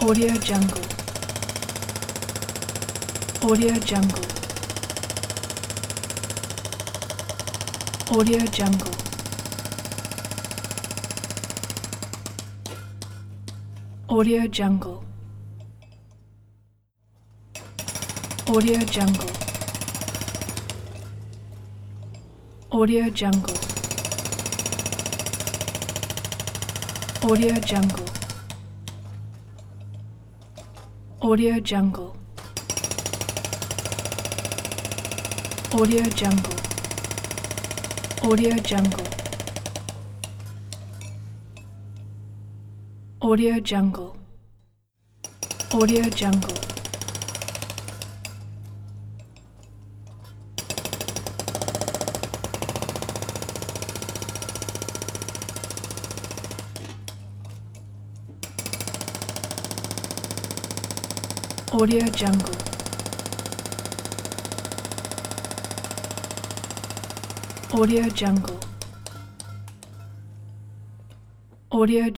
Audio Jungle. Audio Jungle. Audio Jungle. Audio Jungle. Audio Jungle. Audio Jungle. Audio Jungle. Audio Jungle. Audio Jungle. Audio Jungle. Audio Jungle. Audio Jungle. Audio Jungle. Audio Jungle. Audio